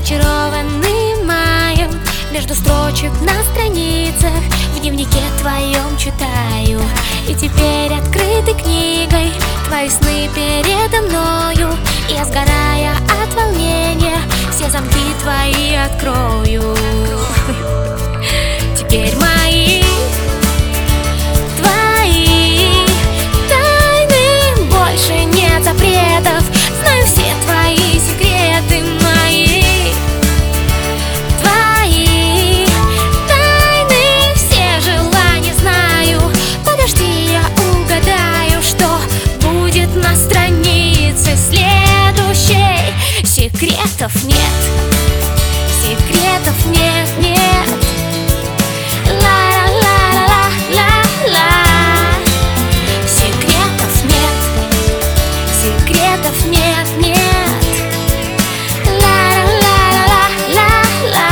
зачарованный маем. Между строчек на страницах в дневнике твоем читаю. И теперь открытой книгой твои сны передо мною. Я, сгорая от волнения, все замки твои открою. Теперь мои, твои тайны, больше нет запретов. Знаю все твои секреты, мои, твои тайны, все желания знаю. Подожди, я угадаю, что будет на странице следующей. Секретов нет, секретов нет, нет. Ла-ла-ла-ла-ла-ла. Секретов нет, секретов нет, нет. Ла-ла-ла-ла-ла-ла.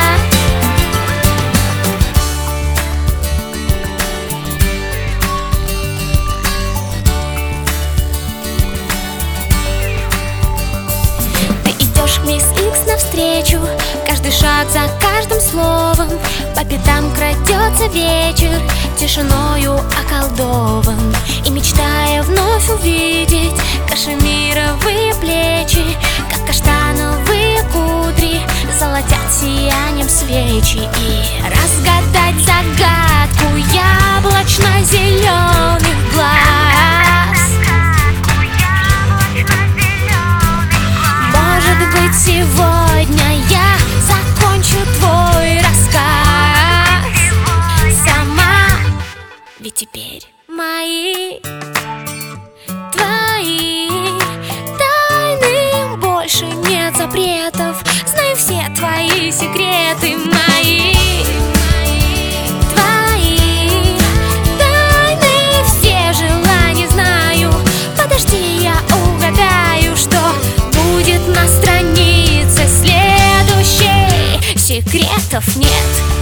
Ты идешь к мисс Икс навстречу, каждый шаг за каждым словом. По пятам крадется вечер, тишиною околдован. И мечтая вновь увидеть кашемировые плечи, как каштановые кудри золотят сиянием свечи. И разгадать загадку яблочно-зеленых глаз. Может быть, сегодня я закончу твой рассказ сама. Ведь теперь мои, твои тайны, больше нет запретов. Знаю все твои секреты, мои, твои тайны, все желания знаю. Подожди, я угадаю, что будет на странице следующей. Секретов нет,